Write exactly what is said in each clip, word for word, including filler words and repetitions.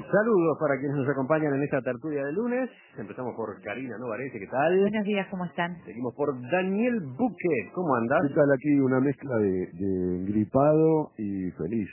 Saludos para quienes nos acompañan en esta tertulia de lunes. Empezamos por Karina Novarese, ¿qué tal? Buenos días, ¿cómo están? Seguimos por Daniel Buque, ¿cómo andás? ¿Qué tal? Aquí una mezcla de, de gripado y feliz.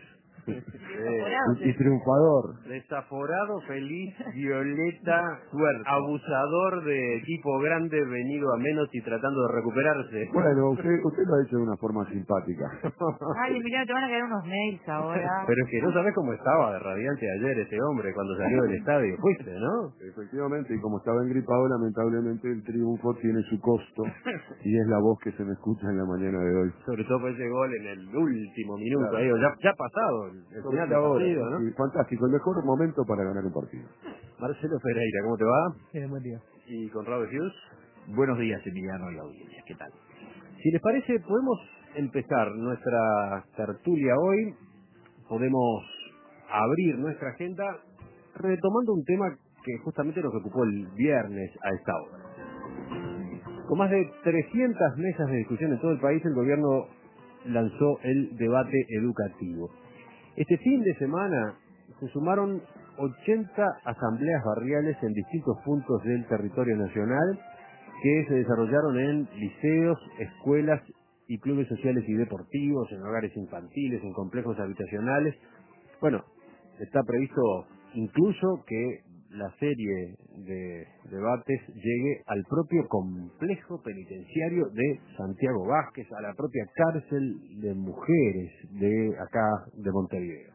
Eh, y, y triunfador. Desaforado, feliz, violeta, suerte. Abusador de equipo grande, venido a menos y tratando de recuperarse. Bueno, usted, usted lo ha hecho de una forma simpática. Ay, mira, te van a caer unos mails ahora. Pero es que no sabés cómo estaba de radiante ayer ese hombre cuando salió del estadio. Fuiste, ¿no? Efectivamente, y como estaba engripado, lamentablemente el triunfo tiene su costo y es la voz que se me escucha en la mañana de hoy. Sobre todo por ese gol en el último minuto, Claro. ahí, ya, ya pasado el, el final del partido, ¿no? Sí, fantástico, el mejor momento para ganar un partido. Marcelo Ferreira, ¿cómo te va? Sí, buen día. Y Conrado Hughes. Buenos días, Emiliano y la audiencia. ¿Qué tal? Si les parece, podemos empezar nuestra tertulia hoy. Podemos abrir nuestra agenda retomando un tema que justamente nos ocupó el viernes a esta hora. Con más de trescientas mesas de discusión en todo el país, el gobierno lanzó el debate educativo. Este fin de semana se sumaron ochenta asambleas barriales en distintos puntos del territorio nacional que se desarrollaron en liceos, escuelas y clubes sociales y deportivos, en hogares infantiles, en complejos habitacionales. Bueno, está previsto incluso que la serie de debates llegue al propio complejo penitenciario de Santiago Vázquez, a la propia cárcel de mujeres de acá de Montevideo.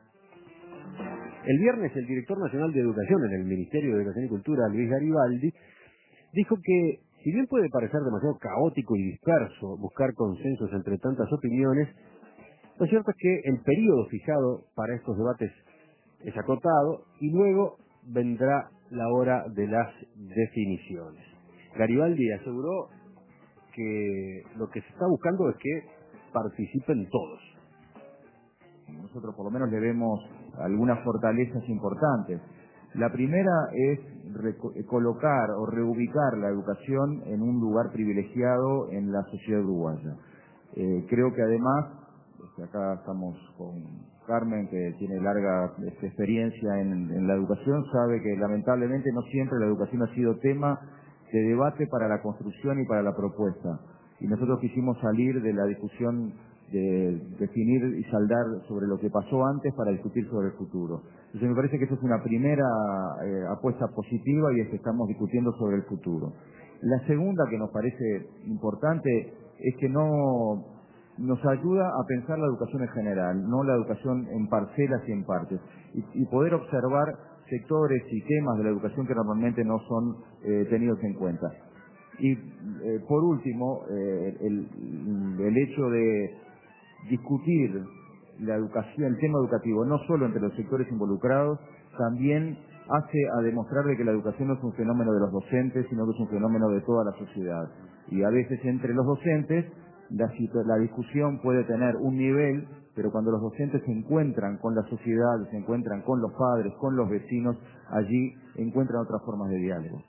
El viernes el director nacional de Educación en el Ministerio de Educación y Cultura, Luis Garibaldi, dijo que si bien puede parecer demasiado caótico y disperso buscar consensos entre tantas opiniones, lo cierto es que el periodo fijado para estos debates es acotado y luego vendrá la hora de las definiciones. Garibaldi aseguró que lo que se está buscando es que participen todos. Nosotros por lo menos le vemos algunas fortalezas importantes. La primera es colocar o reubicar la educación en un lugar privilegiado en la sociedad uruguaya. Eh, creo que además, este, acá estamos con Carmen, que tiene larga este, experiencia en, en la educación, sabe que lamentablemente no siempre la educación ha sido tema de debate para la construcción y para la propuesta. Y nosotros quisimos salir de la discusión de definir y saldar sobre lo que pasó antes para discutir sobre el futuro. Entonces me parece que esa es una primera eh, apuesta positiva y es que estamos discutiendo sobre el futuro. La segunda que nos parece importante es que no nos ayuda a pensar la educación en general, no la educación en parcelas y en partes, y, y poder observar sectores y temas de la educación que normalmente no son eh, tenidos en cuenta. Y eh, por último, eh, el, el hecho de discutir la educación, el tema educativo, no solo entre los sectores involucrados, también hace a demostrar de que la educación no es un fenómeno de los docentes, sino que es un fenómeno de toda la sociedad. Y a veces entre los docentes la, la discusión puede tener un nivel, pero cuando los docentes se encuentran con la sociedad, se encuentran con los padres, con los vecinos, allí encuentran otras formas de diálogo.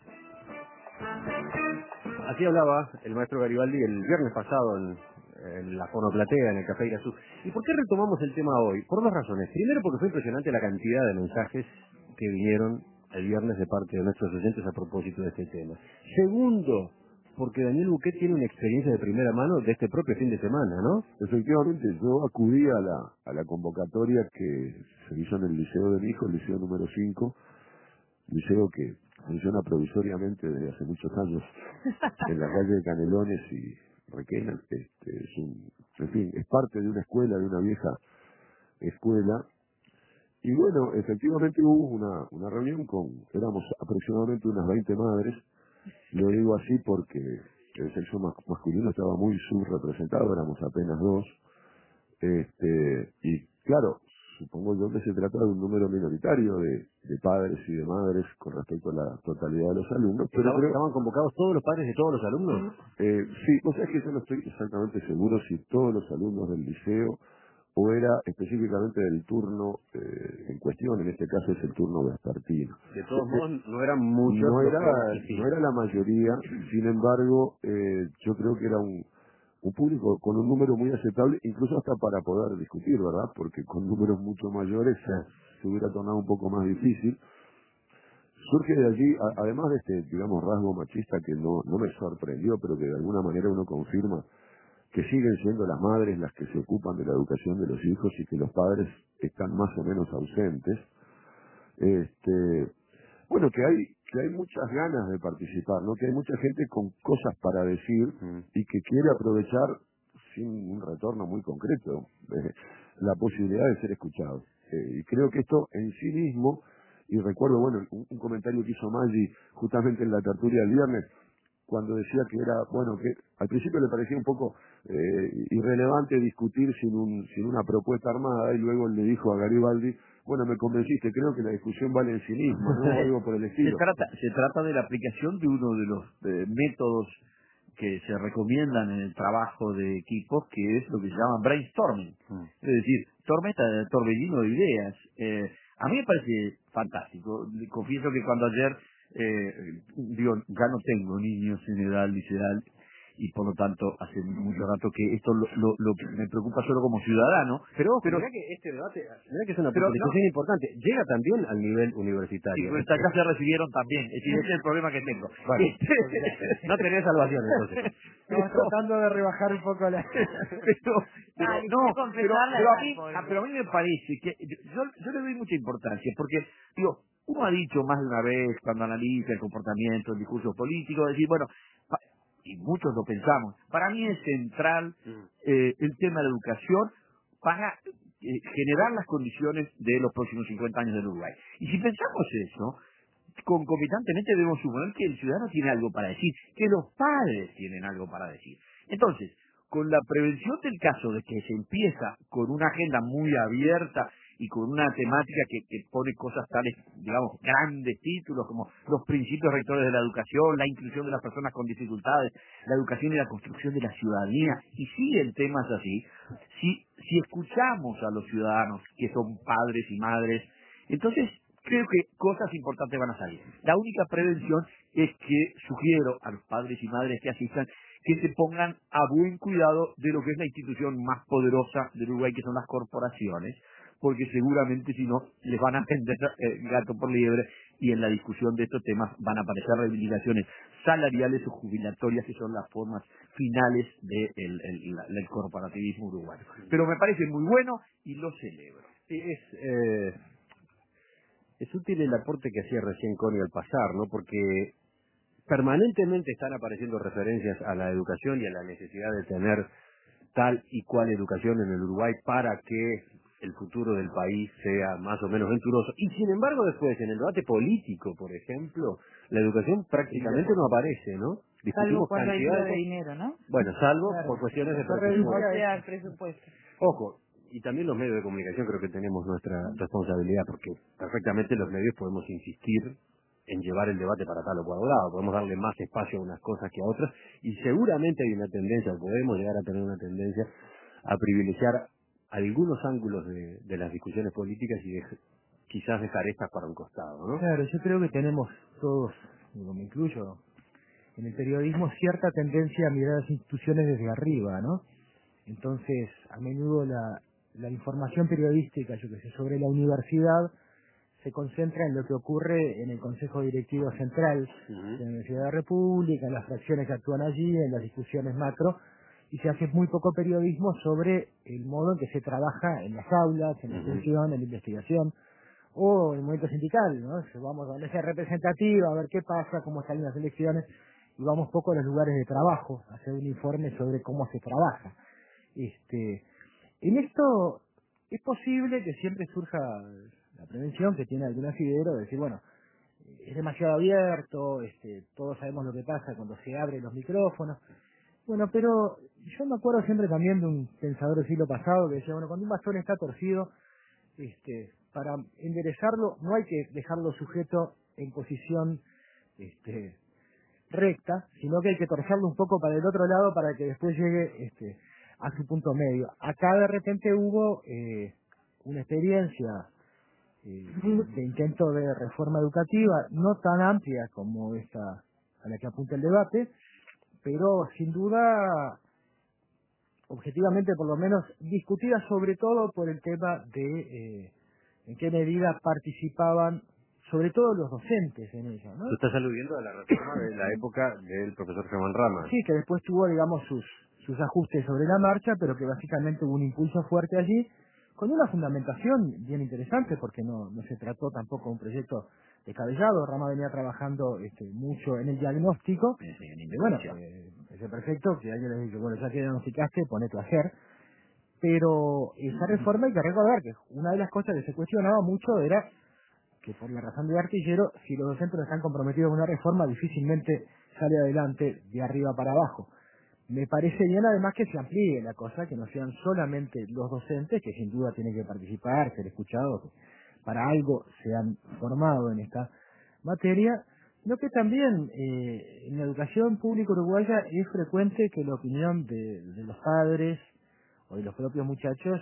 Así hablaba el maestro Garibaldi el viernes pasado en, en la Fonoplatea, en el Café Irazú. ¿Y por qué retomamos el tema hoy? Por dos razones. Primero, porque fue impresionante la cantidad de mensajes que vinieron el viernes de parte de nuestros oyentes a propósito de este tema. Segundo, porque Daniel Buquet tiene una experiencia de primera mano de este propio fin de semana, ¿no? Efectivamente, yo acudí a la, a la convocatoria que se hizo en el liceo de mi hijo, el liceo número cinco, liceo que funciona provisoriamente desde hace muchos años en la calle de Canelones y Requena. Este, es un, en fin, es parte de una escuela, de una vieja escuela. Y bueno, efectivamente hubo una, una reunión con, éramos aproximadamente unas veinte madres. Lo digo así porque el sexo masculino estaba muy subrepresentado, éramos apenas dos. Este, y claro, supongo yo que se trata de un número minoritario de, de padres y de madres con respecto a la totalidad de los alumnos. Pero ¿Estaban, creo, ¿Estaban convocados todos los padres de todos los alumnos? eh, sí, o sea, es que yo no estoy exactamente seguro si todos los alumnos del liceo o era específicamente del turno eh, en cuestión, en este caso es el turno vespertino. De todos modos, no eran muchos. No era, Sí. no era la mayoría, sin embargo, eh, yo creo que era un, un público con un número muy aceptable, incluso hasta para poder discutir, ¿verdad? Porque con números mucho mayores se, se hubiera tornado un poco más difícil. surge de allí, a, además de este, digamos, rasgo machista que no, no me sorprendió, pero que de alguna manera uno confirma que siguen siendo las madres las que se ocupan de la educación de los hijos y que los padres están más o menos ausentes. Este, bueno, que hay que hay muchas ganas de participar, ¿no? Que hay mucha gente con cosas para decir Mm. y que quiere aprovechar sin un retorno muy concreto eh, la posibilidad de ser escuchado. Eh, y creo que esto en sí mismo, y recuerdo, bueno, un, un comentario que hizo Maggi justamente en la tertulia del viernes, cuando decía que era, bueno, que al principio le parecía un poco eh, irrelevante discutir sin un sin una propuesta armada, y luego le dijo a Garibaldi, bueno, me convenciste, creo que la discusión vale en sí misma, ¿no? O algo por el Se estilo. trata, se trata de la aplicación de uno de los eh, métodos que se recomiendan en el trabajo de equipos, que es lo que se llama brainstorming. Mm. Es decir, tormenta, torbellino de ideas. Eh, a mí me parece fantástico. Confieso que cuando ayer, eh, digo, ya no tengo niños en edad liceal, y por lo tanto hace mucho rato que esto lo, lo, lo que me preocupa solo como ciudadano. Pero ojo, pero mirá que este debate, mirá que es una pero puntualización no, importante, llega también al nivel sí, universitario. pues acá se recibieron también. Es decir, ese es el problema que tengo. Bueno, Este, no tenés salvación entonces. Estamos pero, tratando de rebajar un poco la... pero, pero Ah, le no, quiere pero, confesar la pero a edad, mí, pobre. ah, pero a mí me parece que yo, yo le doy mucha importancia, porque digo, uno ha dicho más de una vez cuando analiza el comportamiento, el discurso político, decir, bueno, pa- y muchos lo pensamos, para mí es central eh, el tema de la educación para eh, generar las condiciones de los próximos cincuenta años del Uruguay. Y si pensamos eso, concomitantemente debemos suponer que el ciudadano tiene algo para decir, que los padres tienen algo para decir. Entonces, con la prevención del caso de que se empieza con una agenda muy abierta y con una temática que, que pone cosas tales, digamos, grandes títulos como los principios rectores de la educación, la inclusión de las personas con dificultades, la educación y la construcción de la ciudadanía, y siguen temas así, si, si escuchamos a los ciudadanos que son padres y madres, entonces creo que cosas importantes van a salir. La única prevención es que sugiero a los padres y madres que asistan que se pongan a buen cuidado de lo que es la institución más poderosa del Uruguay, que son las corporaciones, porque seguramente si no les van a vender eh, gato por liebre, y en la discusión de estos temas van a aparecer reivindicaciones salariales o jubilatorias, que son las formas finales del de el, el, la- el corporativismo uruguayo. Pero me parece muy bueno y lo celebro. Sí, es, eh, es útil el aporte que hacía recién Connie al pasar, ¿no? Porque permanentemente están apareciendo referencias a la educación y a la necesidad de tener tal y cual educación en el Uruguay para que el futuro del país sea más o menos venturoso. Y sin embargo después, en el debate político, por ejemplo, la educación prácticamente no aparece, ¿no? Salvo Discutimos cuando hay cantidad duda de de cosas. dinero, ¿no? Bueno, salvo Claro, por cuestiones de se presupuesto. O reduce sea, el presupuesto. Ojo, y también los medios de comunicación creo que tenemos nuestra responsabilidad, porque perfectamente los medios podemos insistir en llevar el debate para tal o cual lado, podemos darle más espacio a unas cosas que a otras, y seguramente hay una tendencia, o podemos llegar a tener una tendencia a privilegiar algunos ángulos de, de las discusiones políticas y dej- quizás dejar estas para un costado, ¿no? Claro, yo creo que tenemos todos, digo, me incluyo, en el periodismo cierta tendencia a mirar las instituciones desde arriba, ¿no? Entonces, a menudo la, la información periodística, yo que sé, sobre la universidad se concentra en lo que ocurre en el Consejo Directivo Central de la Ujú. Universidad de la República, en las fracciones que actúan allí, en las discusiones macro, y se hace muy poco periodismo sobre el modo en que se trabaja en las aulas, en la Ujú. extensión, en la investigación, o en el movimiento sindical, ¿no? Que vamos a la mesa representativa, a ver qué pasa, cómo salen las elecciones, y vamos poco a los lugares de trabajo, a hacer un informe sobre cómo se trabaja. Este, en esto es posible que siempre surja la prevención, que tiene algún asidero, de decir, bueno, es demasiado abierto, este, todos sabemos lo que pasa cuando se abren los micrófonos. Bueno, pero yo me acuerdo siempre también de un pensador del siglo pasado que decía, bueno, cuando un bastón está torcido, este, para enderezarlo no hay que dejarlo sujeto en posición este, recta, sino que hay que torcerlo un poco para el otro lado para que después llegue este, a su punto medio. Acá de repente hubo eh, una experiencia eh, de intento de reforma educativa, no tan amplia como esta a la que apunta el debate, pero sin duda, objetivamente por lo menos, discutida sobre todo por el tema de eh, en qué medida participaban sobre todo los docentes en ella, ¿no? Tú estás aludiendo a la reforma de la época del profesor Germán Rama. Sí, que después tuvo, digamos, sus, sus ajustes sobre la marcha, pero que básicamente hubo un impulso fuerte allí, con una fundamentación bien interesante, porque no, no se trató tampoco de un proyecto descabellado. Rama venía trabajando este, mucho en el diagnóstico, y bueno, eh, es perfecto que alguien le dice, bueno, ya que diagnosticaste, ponete a hacer. Pero esa reforma hay que recordar que una de las cosas que se cuestionaba mucho era que por la razón de Artillero, si los docentes no están comprometidos con una reforma, difícilmente sale adelante de arriba para abajo. Me parece bien además que se amplíe la cosa, que no sean solamente los docentes, que sin duda tienen que participar, ser escuchados, que para algo se han formado en esta materia, sino que también eh, en la educación pública uruguaya es frecuente que la opinión de, de los padres o de los propios muchachos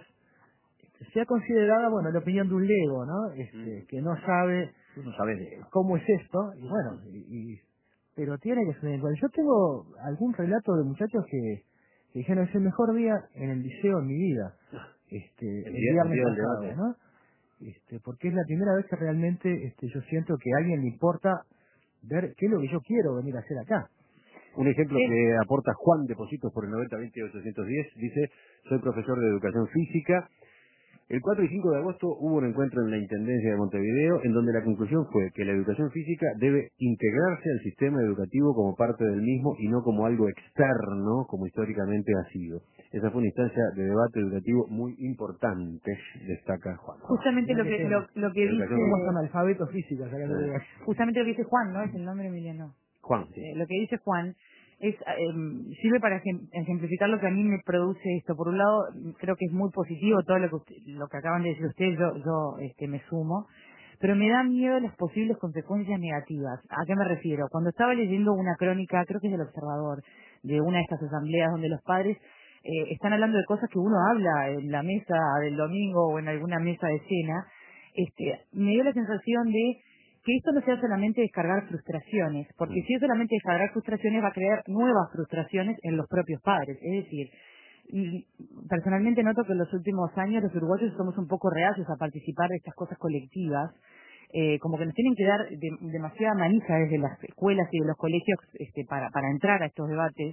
sea considerada, bueno, la opinión de un lego, ¿no? Este, que no sabe, Tú no sabes de cómo es esto, y bueno, y, y- pero tiene que ser. Bueno, yo tengo algún relato de muchachos que, que dijeron es el mejor día en el liceo en mi vida, este, El el, día- el viernes día del pasado, debate. ¿no? Este, porque es la primera vez que realmente este, yo siento que a alguien le importa ver qué es lo que yo quiero venir a hacer acá. Un ejemplo Sí. que aporta Juan Depositos por el noventa veinte ochocientos diez, dice, soy profesor de educación física. El cuatro y cinco de agosto hubo un encuentro en la Intendencia de Montevideo en donde la conclusión fue que la educación física debe integrarse al sistema educativo como parte del mismo y no como algo externo, como históricamente ha sido. Esa fue una instancia de debate educativo muy importante, destaca Juan. Justamente lo que lo, lo que dice Educación Somos analfabetos físicos acá en Sí. Uruguay. justamente lo que dice Juan, ¿no? Es el nombre Emiliano. Juan, sí. Eh, lo que dice Juan es eh, sirve para ejem- ejemplificar lo que a mí me produce esto. Por un lado, creo que es muy positivo todo lo que usted- lo que acaban de decir ustedes, yo, yo este, me sumo, pero me da miedo las posibles consecuencias negativas. ¿A qué me refiero? Cuando estaba leyendo una crónica, creo que es del Observador, de una de estas asambleas donde los padres eh, están hablando de cosas que uno habla en la mesa del domingo o en alguna mesa de cena, este, me dio la sensación de que esto no sea solamente descargar frustraciones, porque si es solamente descargar frustraciones va a crear nuevas frustraciones en los propios padres. Es decir, y personalmente noto que en los últimos años los uruguayos somos un poco reacios a participar de estas cosas colectivas, eh, como que nos tienen que dar de- demasiada manija desde las escuelas y de los colegios este, para, para entrar a estos debates.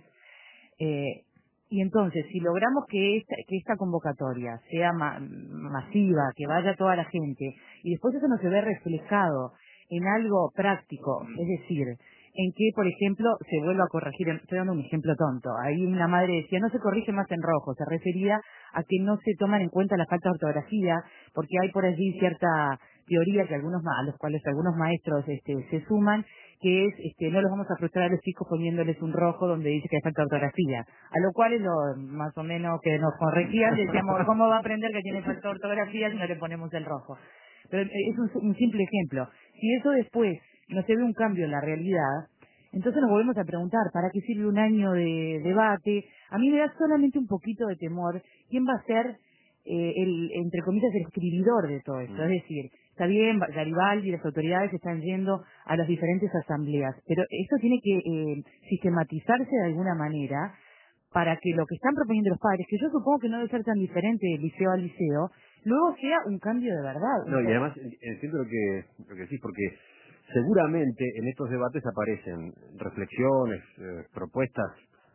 Eh, y entonces, si logramos que esta, que esta convocatoria sea ma- masiva, que vaya toda la gente, y después eso no se ve reflejado en algo práctico, es decir, en que, por ejemplo, se vuelva a corregir, estoy dando un ejemplo tonto, ahí una madre decía, no se corrige más en rojo, se refería a que no se toman en cuenta las faltas de ortografía, porque hay por allí cierta teoría que algunos ma- a los cuales algunos maestros este, se suman, que es, este, no los vamos a frustrar a los chicos poniéndoles un rojo donde dice que hay falta de ortografía, a lo cual es lo más o menos que nos corregían, decíamos, ¿cómo va a aprender que tiene falta de ortografía si no le ponemos el rojo? Pero eh, es un, un simple ejemplo. Si eso después no se ve un cambio en la realidad, entonces nos volvemos a preguntar, ¿para qué sirve un año de debate? A mí me da solamente un poquito de temor quién va a ser eh, el, entre comillas, el escribidor de todo esto. Es decir, está bien, Garibaldi y las autoridades están yendo a las diferentes asambleas, pero eso tiene que eh, sistematizarse de alguna manera para que lo que están proponiendo los padres, que yo supongo que no debe ser tan diferente de liceo a liceo, luego sea un cambio de verdad. No, y además eh, entiendo lo que, lo que decís, porque seguramente en estos debates aparecen reflexiones, eh, propuestas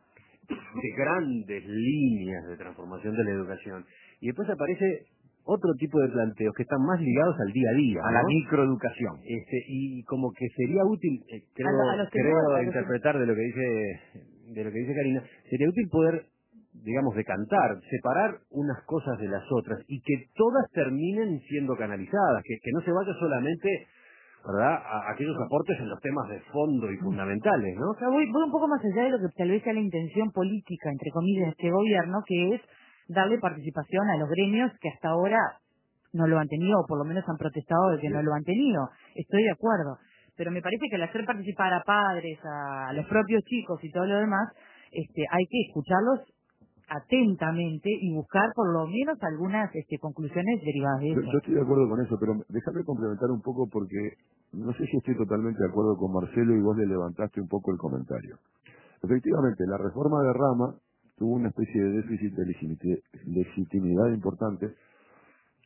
de grandes líneas de transformación de la educación, y después aparece otro tipo de planteos que están más ligados al día a día, a la ¿no? microeducación. Este, y como que sería útil, eh, creo, A lo- a los creo temores, a los interpretar de lo que dice, de lo que dice Karina, sería útil poder, digamos, decantar, separar unas cosas de las otras y que todas terminen siendo canalizadas, que, que no se vaya solamente, ¿verdad?, a aquellos aportes en los temas de fondo y fundamentales, ¿no? O sea, voy, voy un poco más allá de lo que tal vez sea la intención política, entre comillas, de este gobierno, que es darle participación a los gremios que hasta ahora no lo han tenido, o por lo menos han protestado de que no lo han tenido. Estoy de acuerdo. Pero me parece que al hacer participar a padres, a los propios chicos y todo lo demás, este, hay que escucharlos atentamente y buscar por lo menos algunas este, conclusiones derivadas de Yo, eso. yo estoy de acuerdo con eso, pero déjame complementar un poco porque no sé si estoy totalmente de acuerdo con Marcelo y vos le levantaste un poco el comentario. Efectivamente, la reforma de Rama tuvo una especie de déficit de legitimi- legitimidad importante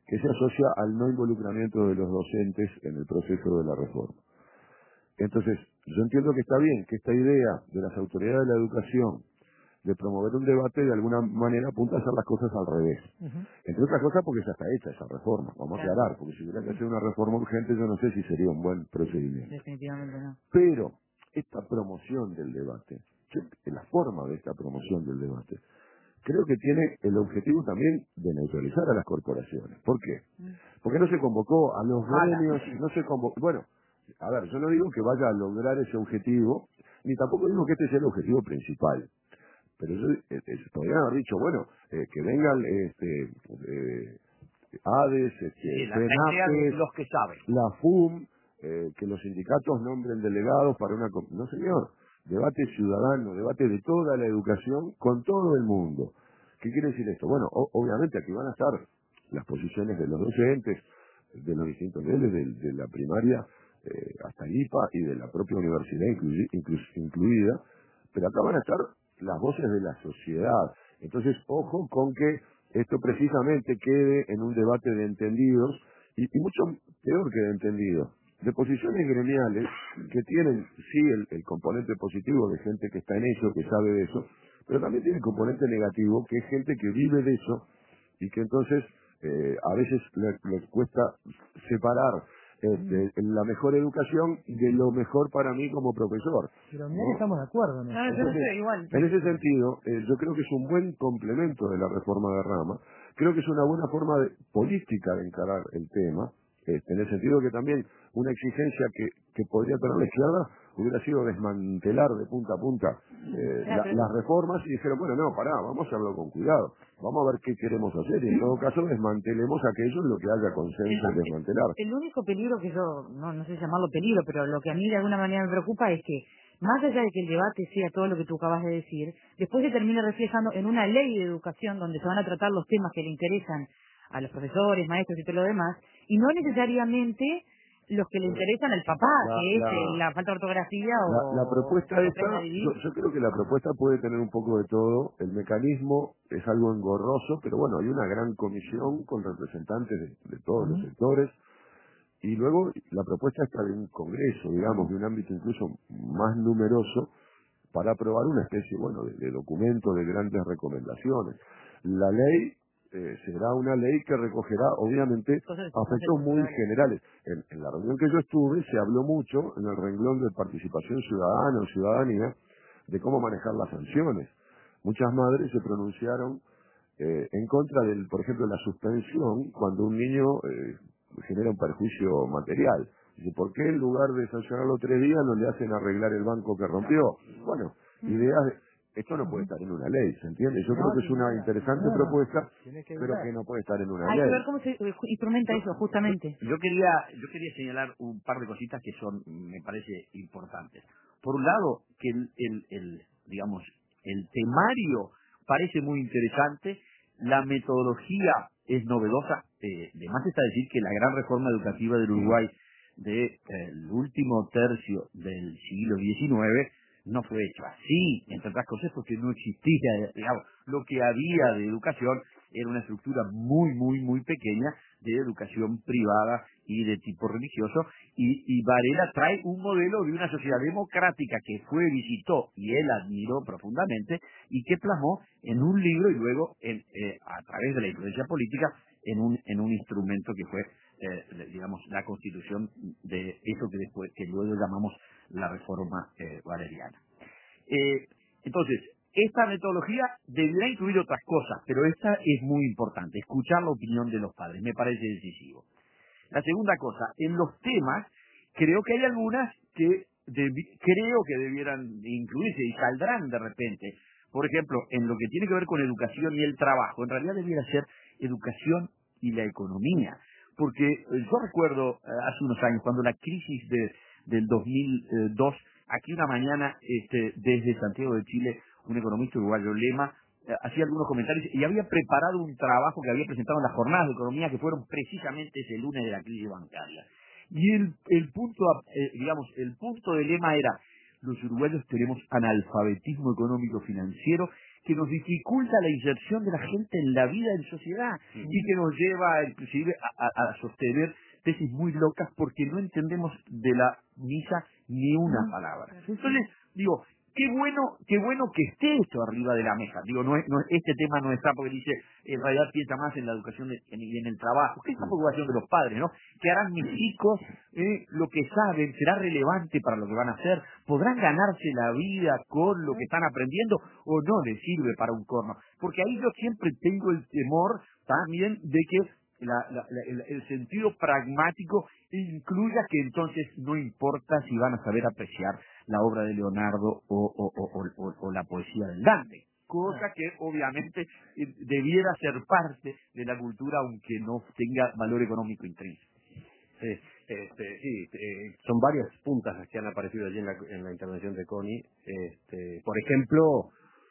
que se asocia al no involucramiento de los docentes en el proceso de la reforma. Entonces, yo entiendo que está bien, que esta idea de las autoridades de la educación de promover un debate de alguna manera apunta a hacer las cosas al revés. Uh-huh. Entre otras cosas porque ya está hecha esa reforma, vamos claro. a aclarar, porque si hubiera que hacer una reforma urgente yo no sé si sería un buen procedimiento. Definitivamente no. Pero esta promoción del debate, la forma de esta promoción del debate, creo que tiene el objetivo también de neutralizar a las corporaciones. ¿Por qué? Porque no se convocó a los gremios, no se convocó, bueno, a ver, yo no digo que vaya a lograr ese objetivo, ni tampoco digo que este sea el objetivo principal. Pero yo, eh, eh, podrían haber dicho, bueno, eh, que vengan este, eh, ADES, este, sí, la FENAPES, los que saben. la F U M, eh, que los sindicatos nombren delegados para una... No, señor, debate ciudadano, debate de toda la educación con todo el mundo. ¿Qué quiere decir esto? Bueno, o, obviamente aquí van a estar las posiciones de los docentes, de los distintos niveles, de, de la primaria eh, hasta el I P A y de la propia universidad inclu, inclu, incluida, pero acá van a estar las voces de la sociedad. Entonces, ojo con que esto precisamente quede en un debate de entendidos, y, y mucho peor que de entendidos, de posiciones gremiales que tienen, sí, el, el componente positivo de gente que está en eso, que sabe de eso, pero también tiene el componente negativo, que es gente que vive de eso, y que entonces eh, a veces les, les cuesta separar Este, la mejor educación de lo mejor para mí como profesor. Pero mira ¿no? que estamos de acuerdo, ¿no? Ah, yo no sé, igual. En ese sentido, eh, yo creo que es un buen complemento de la reforma de Rama. Creo que es una buena forma de, política de encarar el tema, este, en el sentido que también una exigencia que, que podría tener la izquierda hubiera sido desmantelar de punta a punta eh, la, las reformas y dijeron, bueno, no, pará, vamos a hacerlo con cuidado, vamos a ver qué queremos hacer y en todo caso desmantelemos aquello en lo que haya consenso en desmantelar. El único peligro que yo, no, no sé llamarlo peligro, pero lo que a mí de alguna manera me preocupa es que, más allá de que el debate sea todo lo que tú acabas de decir, después se termine reflejando en una ley de educación donde se van a tratar los temas que le interesan a los profesores, maestros y todo lo demás, y no necesariamente los que le interesan al papá, la, que es la, eh, la falta de ortografía o... La, la propuesta o esta, yo, yo creo que la propuesta puede tener un poco de todo. El mecanismo es algo engorroso, pero bueno, hay una gran comisión con representantes de, de todos uh-huh. los sectores. Y luego la propuesta está de un congreso, digamos, de un ámbito incluso más numeroso, para aprobar una especie, bueno, de, de documento de grandes recomendaciones. La ley eh, será una ley que recogerá, obviamente, aspectos muy generales. En, en la reunión que yo estuve se habló mucho, en el renglón de participación ciudadana o ciudadanía, de cómo manejar las sanciones. Muchas madres se pronunciaron eh, en contra del, por ejemplo, la suspensión cuando un niño eh, genera un perjuicio material. Dice, ¿por qué en lugar de sancionarlo tres días no le hacen arreglar el banco que rompió? Bueno, ideas de... Esto no puede estar en una ley, ¿se entiende? Yo no, creo que es una interesante no, propuesta, que pero que no puede estar en una Hay ley. Hay que ver cómo se instrumenta eso, justamente. Yo, yo quería yo quería señalar un par de cositas que son, me parece, importantes. Por un lado, que el, el, el digamos, el temario parece muy interesante, la metodología es novedosa, eh, además está decir que la gran reforma educativa del Uruguay del eh, último tercio del siglo diecinueve no fue hecho así, entre otras cosas porque no existía, digamos, lo que había de educación era una estructura muy, muy, muy pequeña de educación privada y de tipo religioso, y, y Varela trae un modelo de una sociedad democrática que fue, visitó y él admiró profundamente y que plasmó en un libro y luego en, eh, a través de la influencia política en un, en un instrumento que fue, eh, digamos, la constitución de eso que después, que luego llamamos la reforma eh, valeriana. Eh, entonces, esta metodología deberá incluir otras cosas, pero esta es muy importante, escuchar la opinión de los padres, me parece decisivo. La segunda cosa, en los temas, creo que hay algunas que debi- creo que debieran incluirse y saldrán de repente. Por ejemplo, en lo que tiene que ver con educación y el trabajo, en realidad debiera ser educación y la economía, porque eh, yo recuerdo eh, hace unos años, cuando la crisis de del dos mil dos, aquí una mañana, este, desde Santiago de Chile, un economista uruguayo, Lema, eh, hacía algunos comentarios y había preparado un trabajo que había presentado en las jornadas de economía que fueron precisamente ese lunes de la crisis bancaria. Y el, el punto, eh, digamos, el punto de Lema era, los uruguayos tenemos analfabetismo económico financiero que nos dificulta la inserción de la gente en la vida en sociedad sí. y que nos lleva inclusive a, a, a sostener tesis muy locas porque no entendemos de la misa ni una no, palabra. Entonces, digo, qué bueno, qué bueno que esté esto arriba de la mesa. Digo, no es, no, este tema no está porque dice, en realidad piensa más en la educación y en, en el trabajo, que es la preocupación de los padres, ¿no? ¿Qué harán mis hijos? Eh, lo que saben, ¿será relevante para lo que van a hacer? ¿Podrán ganarse la vida con lo que están aprendiendo o no les sirve para un corno? Porque ahí yo siempre tengo el temor también de que La, la, la, el, el sentido pragmático incluya que entonces no importa si van a saber apreciar la obra de Leonardo o, o, o, o, o la poesía del Dante, cosa que obviamente debiera ser parte de la cultura aunque no tenga valor económico intrínseco. Sí, este, sí eh, son varias puntas las que han aparecido allí en la, en la intervención de Connie. Este, por ejemplo,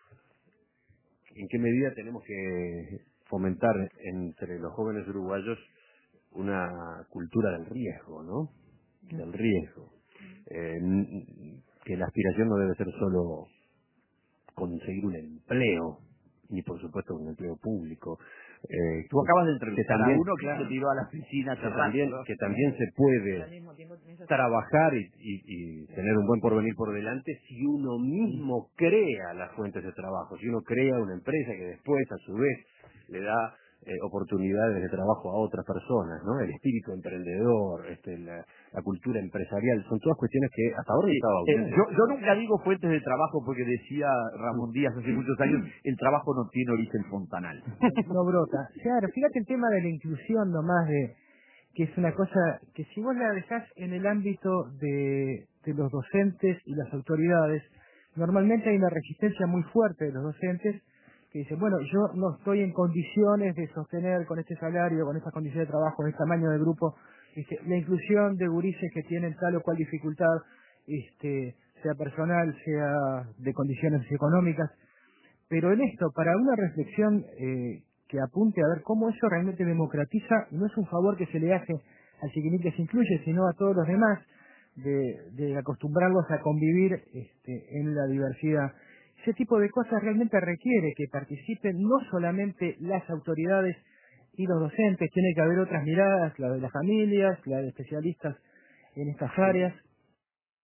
¿en qué medida tenemos que fomentar entre los jóvenes uruguayos una cultura del riesgo, ¿no? Del riesgo. Eh, que la aspiración no debe ser solo conseguir un empleo, ni por supuesto un empleo público. Eh, Tú acabas de entrevistar también, a uno que se tiró a la piscina. Que también, que también se puede trabajar y, y, y tener un buen porvenir por delante si uno mismo crea las fuentes de trabajo, si uno crea una empresa que después a su vez le da eh, oportunidades de trabajo a otras personas, ¿no? El espíritu emprendedor, este, la, la cultura empresarial, son todas cuestiones que hasta ahora sí, estaba eh, yo, yo nunca digo fuentes de trabajo porque decía Ramón Díaz hace muchos años, el trabajo no tiene origen fontanal. No brota. Claro, fíjate el tema de la inclusión nomás, de que es una cosa que si vos la dejás en el ámbito de, de los docentes y las autoridades, normalmente hay una resistencia muy fuerte de los docentes que dicen, bueno, yo no estoy en condiciones de sostener con este salario, con estas condiciones de trabajo, con este tamaño de grupo, este, la inclusión de gurises que tienen tal o cual dificultad, este, sea personal, sea de condiciones económicas. Pero en esto, para una reflexión eh, que apunte a ver cómo eso realmente democratiza, no es un favor que se le hace al chiquinín que se incluye, sino a todos los demás, de, de acostumbrarlos a convivir este, en la diversidad. Ese tipo de cosas realmente requiere que participen no solamente las autoridades y los docentes, tiene que haber otras miradas, la de las familias, la de especialistas en estas áreas,